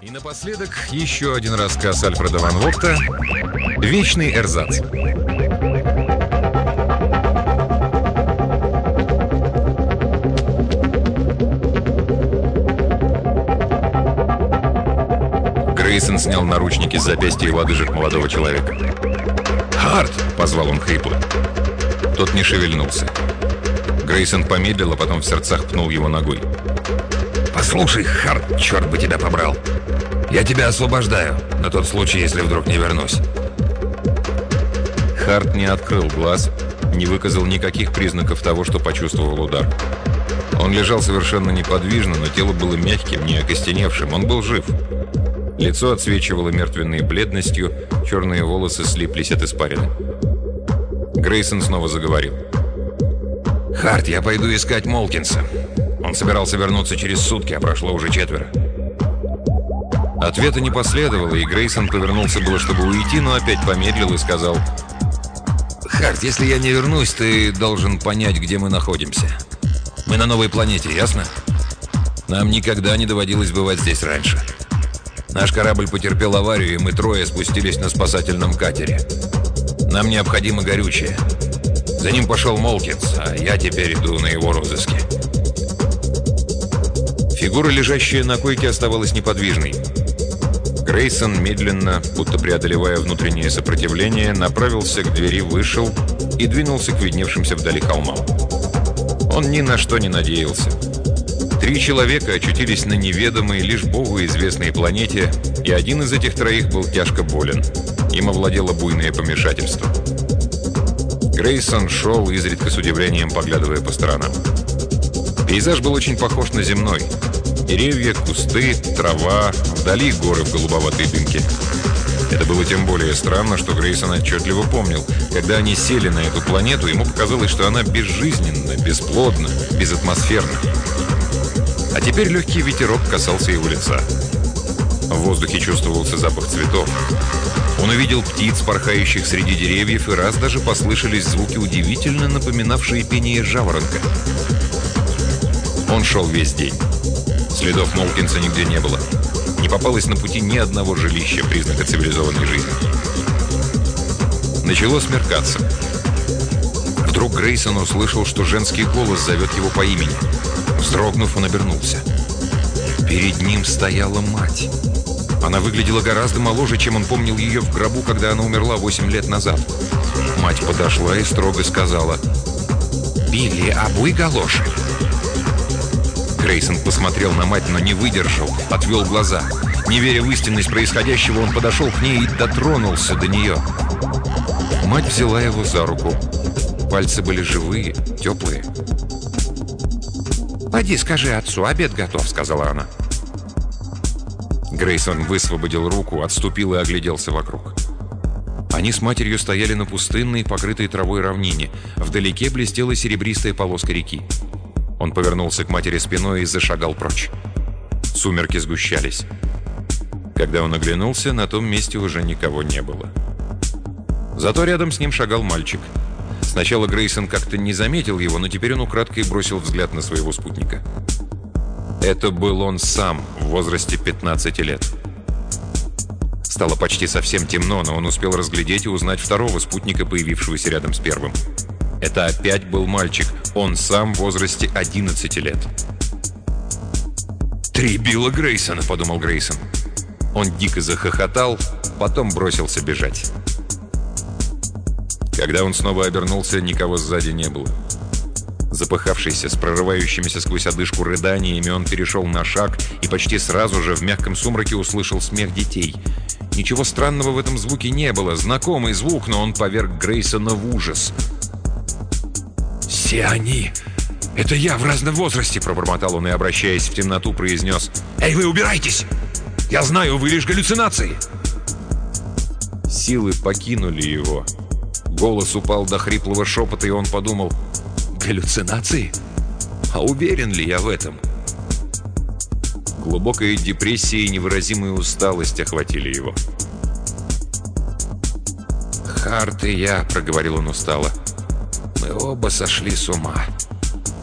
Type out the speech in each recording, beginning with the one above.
И напоследок еще один рассказ Альфреда ван Вогта «Вечный эрзац». Грейсон снял наручники с запястья и лодыжек молодого человека. «Харт!» — позвал он хрипло. Тот не шевельнулся. Грейсон помедлил, а потом в сердцах пнул его ногой. «Послушай, Харт, черт бы тебя побрал! Я тебя освобождаю, на тот случай, если вдруг не вернусь!» Харт не открыл глаз, не выказал никаких признаков того, что почувствовал удар. Он лежал совершенно неподвижно, но тело было мягким, не окостеневшим. Он был жив. Лицо отсвечивало мертвенной бледностью, черные волосы слиплись от испарины. Грейсон снова заговорил. «Харт, я пойду искать Молкинса. Он собирался вернуться через сутки, а прошло уже 4. Ответа не последовало, и Грейсон повернулся было, чтобы уйти, но опять помедлил и сказал: «Харт, если я не вернусь, ты должен понять, где мы находимся. Мы на новой планете, ясно? Нам никогда не доводилось бывать здесь раньше. Наш корабль потерпел аварию, и мы 3 спустились на спасательном катере. Нам необходимо горючее. За ним пошел Молкинс, а я теперь иду на его розыске». Фигура, лежащая на койке, оставалась неподвижной. Грейсон медленно, будто преодолевая внутреннее сопротивление, направился к двери, вышел и двинулся к видневшимся вдали холмам. Он ни на что не надеялся. 3 человека очутились на неведомой, лишь Богу известной планете, и один из этих 3 был тяжко болен. Им овладело буйное помешательство. Грейсон шел, изредка с удивлением поглядывая по сторонам. Пейзаж был очень похож на земной. Деревья, кусты, трава, вдали горы в голубоватой дымке. Это было тем более странно, что Грейсон отчетливо помнил. Когда они сели на эту планету, ему показалось, что она безжизненна, бесплодна, безатмосферна. А теперь легкий ветерок касался его лица. В воздухе чувствовался запах цветов. Он увидел птиц, порхающих среди деревьев, и раз даже послышались звуки, удивительно напоминавшие пение жаворонка. Он шел весь день. Следов Молкинса нигде не было. Не попалось на пути ни одного жилища, признака цивилизованной жизни. Начало смеркаться. Вдруг Грейсон услышал, что женский голос зовет его по имени. Вздрогнув, он обернулся. Перед ним стояла мать. Она выглядела гораздо моложе, чем он помнил ее в гробу, когда она умерла 8 лет назад. Мать подошла и строго сказала: «Билли, обуй галоши». Грейсон посмотрел на мать, но не выдержал, отвел глаза. Не веря в истинность происходящего, он подошел к ней и дотронулся до нее. Мать взяла его за руку. Пальцы были живые, теплые. «Пойди, скажи отцу, обед готов», — сказала она. Грейсон высвободил руку, отступил и огляделся вокруг. Они с матерью стояли на пустынной, покрытой травой равнине. Вдалеке блестела серебристая полоска реки. Он повернулся к матери спиной и зашагал прочь. Сумерки сгущались. Когда он оглянулся, на том месте уже никого не было. Зато рядом с ним шагал мальчик. Сначала Грейсон как-то не заметил его, но теперь он украдкой бросил взгляд на своего спутника. Это был он сам, в возрасте 15 лет. Стало почти совсем темно, но он успел разглядеть и узнать второго спутника, появившегося рядом с первым. Это опять был мальчик, он сам в возрасте 11 лет. «3 Билла Грейсона», — подумал Грейсон. Он дико захохотал, потом бросился бежать. Когда он снова обернулся, никого сзади не было. Запыхавшийся, с прорывающимися сквозь одышку рыданиями, он перешел на шаг и почти сразу же в мягком сумраке услышал смех детей. Ничего странного в этом звуке не было, знакомый звук, но он поверг Грейсона в ужас. «Все они! Это я в разном возрасте!» — пробормотал он и, обращаясь в темноту, произнес: «Эй, вы убирайтесь! Я знаю, вы лишь галлюцинации!» Силы покинули его. Голос упал до хриплого шепота, и он подумал: «Галлюцинации? А уверен ли я в этом?» Глубокая депрессия и невыразимая усталость охватили его. «Харт и я», — проговорил он устало, — «мы оба сошли с ума».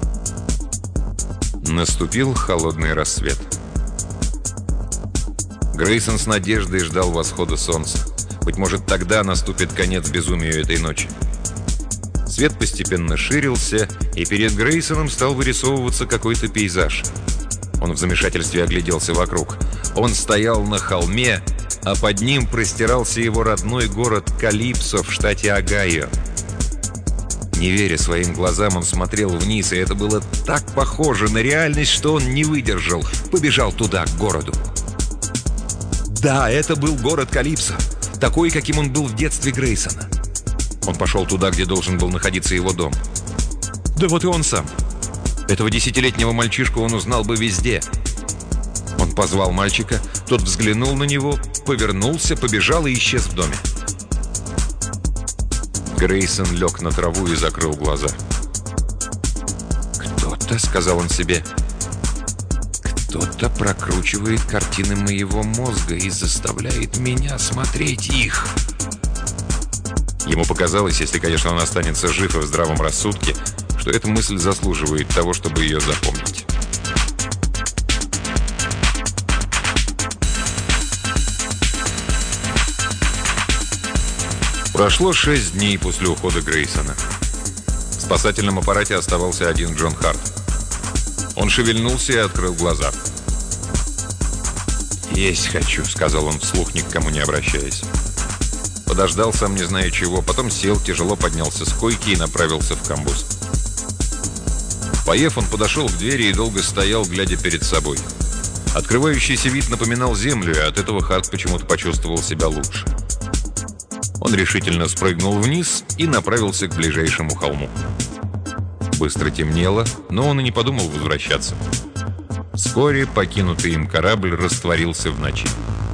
Наступил холодный рассвет. Грейсон с надеждой ждал восхода солнца. Быть может, тогда наступит конец безумию этой ночи. Свет постепенно ширился, и перед Грейсоном стал вырисовываться какой-то пейзаж. Он в замешательстве огляделся вокруг. Он стоял на холме, а под ним простирался его родной город Калипсо в штате Огайо. Не веря своим глазам, он смотрел вниз, и это было так похоже на реальность, что он не выдержал, побежал туда, к городу. Да, это был город Калипсо, такой, каким он был в детстве Грейсона. Он пошел туда, где должен был находиться его дом. Да вот и он сам. Этого 10-летнего мальчишку он узнал бы везде. Он позвал мальчика, тот взглянул на него, повернулся, побежал и исчез в доме. Грейсон лег на траву и закрыл глаза. «Кто-то», — сказал он себе, — «кто-то прокручивает картины моего мозга и заставляет меня смотреть их». Ему показалось, если, конечно, он останется жив и в здравом рассудке, что эта мысль заслуживает того, чтобы ее запомнить. Прошло 6 дней после ухода Грейсона. В спасательном аппарате оставался один Джон Харт. Он шевельнулся и открыл глаза. «Есть хочу», — сказал он вслух, ни к кому не обращаясь. Подождал, сам не зная чего, потом сел, тяжело поднялся с койки и направился в камбуз. Поев, он подошел к двери и долго стоял, глядя перед собой. Открывающийся вид напоминал землю, и от этого Харт почему-то почувствовал себя лучше. Он решительно спрыгнул вниз и направился к ближайшему холму. Быстро темнело, но он и не подумал возвращаться. Вскоре покинутый им корабль растворился в ночи.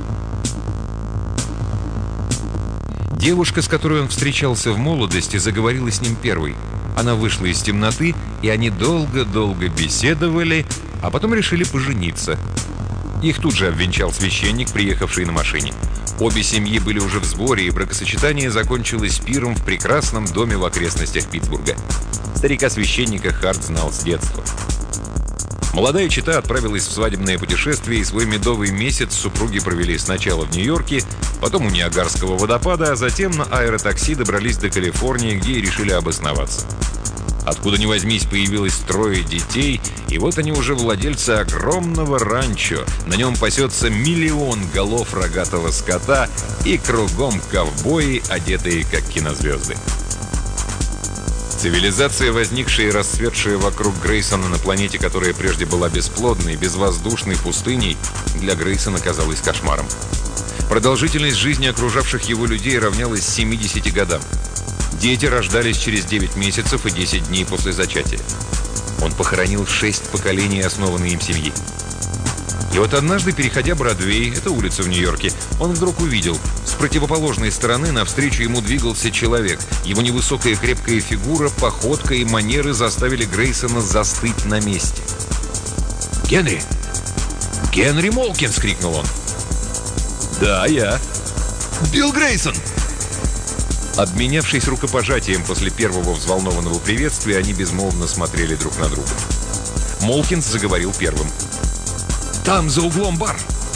Девушка, с которой он встречался в молодости, заговорила с ним первой. Она вышла из темноты, и они долго-долго беседовали, а потом решили пожениться. Их тут же обвенчал священник, приехавший на машине. Обе семьи были уже в сборе, и бракосочетание закончилось пиром в прекрасном доме в окрестностях Питтсбурга. Старика-священника Харт знал с детства. Молодая чета отправилась в свадебное путешествие, и свой медовый месяц супруги провели сначала в Нью-Йорке, потом у Ниагарского водопада, а затем на аэротакси добрались до Калифорнии, где и решили обосноваться. Откуда ни возьмись, появилось 3 детей, и вот они уже владельцы огромного ранчо. На нем пасется 1 000 000 голов рогатого скота, и кругом ковбои, одетые как кинозвезды. Цивилизация, возникшая и расцветшая вокруг Грейсона на планете, которая прежде была бесплодной, безвоздушной пустыней, для Грейсона казалась кошмаром. Продолжительность жизни окружавших его людей равнялась 70 годам. Дети рождались через 9 месяцев и 10 дней после зачатия. Он похоронил 6 поколений основанной им семьи. И вот однажды, переходя Бродвей, это улица в Нью-Йорке, он вдруг увидел, с противоположной стороны навстречу ему двигался человек. Его невысокая крепкая фигура, походка и манеры заставили Грейсона застыть на месте. «Генри! Генри Молкинс!» — крикнул он. «Да, я. Билл Грейсон!» Обменявшись рукопожатием после первого взволнованного приветствия, они безмолвно смотрели друг на друга. Молкинс заговорил первым. «Там, за углом, бар!»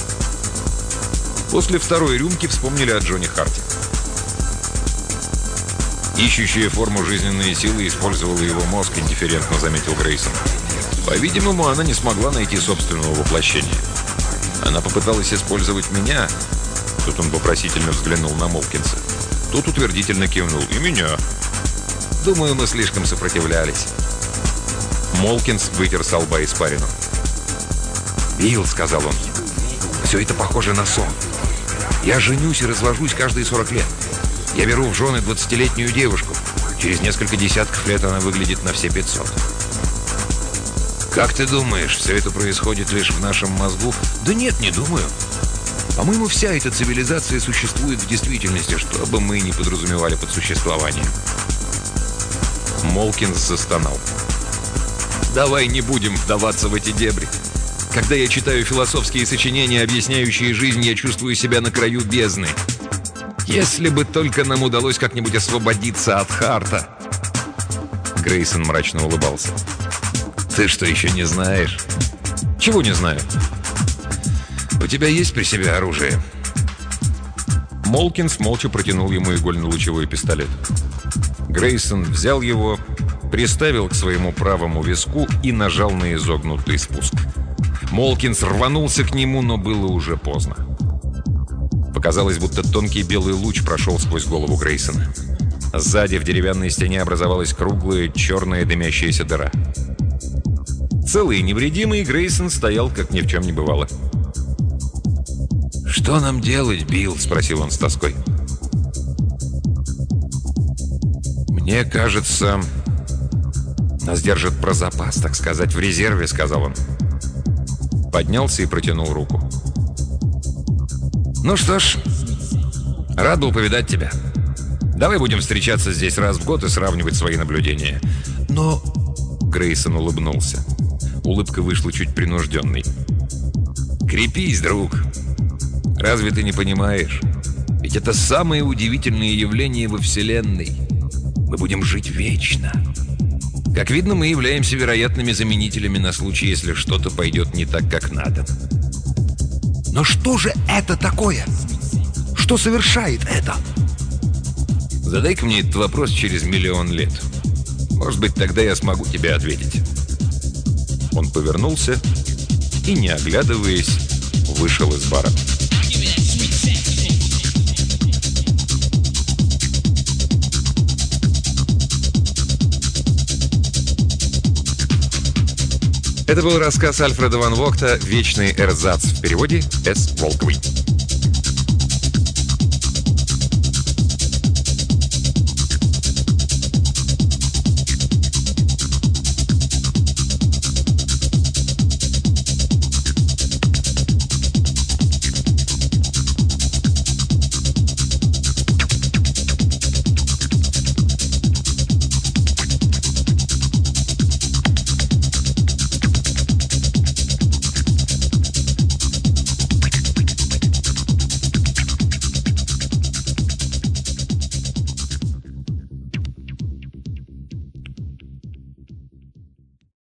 После второй рюмки вспомнили о Джоне Харте. «Ищущая форму жизненные силы использовала его мозг», — индифферентно заметил Грейсон. «По-видимому, она не смогла найти собственного воплощения. Она попыталась использовать меня». Тут он вопросительно взглянул на Молкинса. Тот утвердительно кивнул. «И меня». «Думаю, мы слишком сопротивлялись». Молкинс вытер со лба испарину. «Билл», — сказал он, — «все это похоже на сон. Я женюсь и развожусь каждые 40 лет. Я беру в жены 20-летнюю девушку. Через несколько десятков лет она выглядит на все 500. Как ты думаешь, все это происходит лишь в нашем мозгу?» «Да нет, не думаю. По-моему, вся эта цивилизация существует в действительности, что бы мы ни подразумевали под существованием». Молкинс застонал. «Давай не будем вдаваться в эти дебри. Когда я читаю философские сочинения, объясняющие жизнь, я чувствую себя на краю бездны. Если бы только нам удалось как-нибудь освободиться от Харта». Грейсон мрачно улыбался. «Ты что, еще не знаешь?» «Чего не знаю?» «У тебя есть при себе оружие?» Молкинс молча протянул ему игольно-лучевой пистолет. Грейсон взял его, приставил к своему правому виску и нажал на изогнутый спуск. Молкинс рванулся к нему, но было уже поздно. Показалось, будто тонкий белый луч прошел сквозь голову Грейсона. Сзади в деревянной стене образовалась круглая черная дымящаяся дыра. Целый и невредимый Грейсон стоял, как ни в чем не бывало. «Что нам делать, Билл?» — спросил он с тоской. «Мне кажется, нас держат про запас, так сказать, в резерве», — сказал он. Поднялся и протянул руку. «Ну что ж, рад был повидать тебя. Давай будем встречаться здесь раз в год и сравнивать свои наблюдения». «Но...» — Грейсон улыбнулся. Улыбка вышла чуть принужденной. «Крепись, друг. Разве ты не понимаешь? Ведь это самое удивительное явление во Вселенной. Мы будем жить вечно. Как видно, мы являемся вероятными заменителями на случай, если что-то пойдет не так, как надо». Но что же это такое? Что совершает это? Задай-ка мне этот вопрос через 1 000 000 лет. Может быть, тогда я смогу тебе ответить. Он повернулся и, не оглядываясь, вышел из бара. Это был рассказ Альфреда ван Вогта «Вечный эрзац», в переводе С. Волковой.